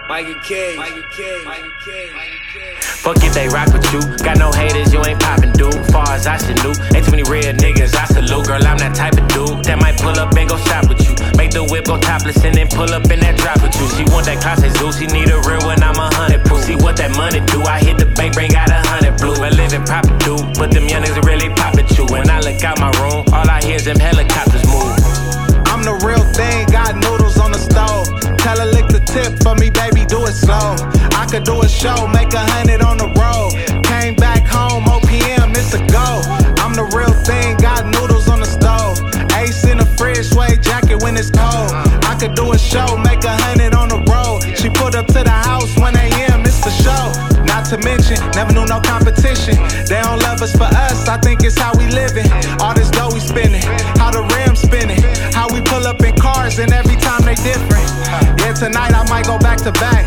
Mikey K. Fuck if they rock with you. Got no haters, you ain't poppin', dude. Far as I should do. Ain't too many real niggas, I salute. Girl, I'm that type of dude that might pull up and go shop with you. Make the whip go topless and then pull up in that drop with you. She want that classic zoo, she need a real one, I'm 100 proof. See what that money do, I hit the bank, bring out 100 blue. I live in proper dude, but them young niggas really pop at you. When I look out my room, all I hear is them helicopters move. I'm the real thing, got noodles on the stove. Tell her lick the tip for me, baby, do it slow. I could do a show, make 100 on the road. Came back home, OPM, it's a go. I'm the real thing, got noodles on the stove. Ace in the fridge, suede jacket when it's cold. I could do a show, make 100 on the road. She put up to the house 1 a.m., it's the show. Not to mention, never knew no competition. They don't love us for us, I think it's how we living. All this dough we spending, how the rims spinning, how we pull up in cars and every time they different. Yeah, tonight I might go back to back.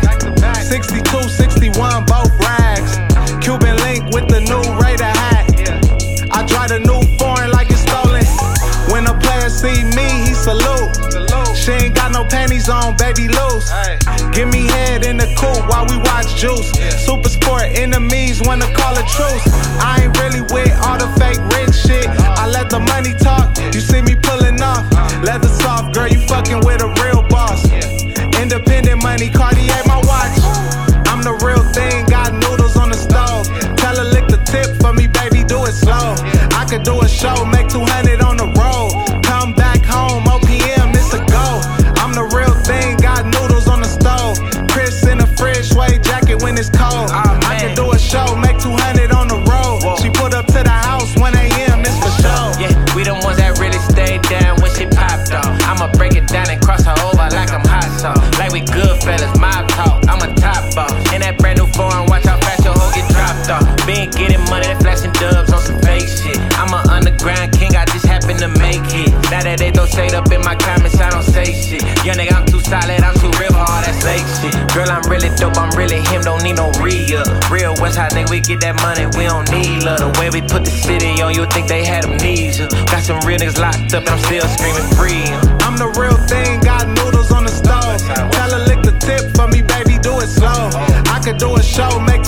62, 61, both rags. Cuban link with the new Raider hat. I drive the new foreign like it's stolen. When a player see me, he salute. She ain't got no panties on, baby loose. Give me head in the coupe while we watch Juice. Super sport enemies wanna call a truce. I ain't really with all the fake rich shit. I let the money talk, you see me pulling off. Leather soft, girl, you fucking with a real boss. Independent money, Cartier my watch. I'm the real thing, got noodles on the stove. Tell her lick the tip for me, baby, do it slow. I could do a show, make 200 on the road. Come back home, OPM, it's a go. I'm the real thing, got noodles on the stove. Chris in the fridge, suede jacket when it's cold. I could do a show, make 200 on the road. She put up to the house 1 a.m., it's for show. Yeah, we the ones that really stayed down when she popped off. I'ma break it down and cross her over like I'm hot sauce. Like we good fellas, mob talk, I'm a top boss. In that brand new foreign, watch how fast your hoe get dropped off. Been getting money and flashing dubs on some fake shit. I'm an underground king, I just happen to make it. Now that they throw shade up in my comments, I don't say shit. Young nigga, I'm too solid, I'm too real for all that fake shit. Girl, I'm really dope, I'm really him, don't need no re-up. Real Westside nigga, we get that money, we don't need love. The way we put the city on, you think they had amnesia. Got some real niggas locked up and I'm still screaming free. I'm the real thing, got noodles on the stove. Tell her lick the tip for me, baby, do it slow. I could do a show, make